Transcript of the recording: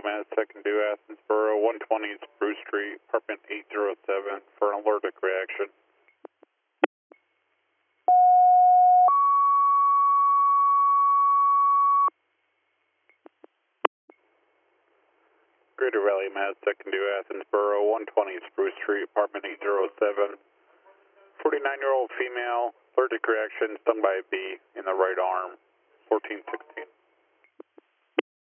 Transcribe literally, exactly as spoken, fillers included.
Mass Second Due Athensboro, one twenty Spruce Street, apartment eight oh seven for an allergic reaction. Greater Valley Mass Second Due Athensboro, one twenty Spruce Street, apartment eight oh seven. forty-nine-year-old female, allergic reaction, stung by a bee in the right arm, fourteen sixteen.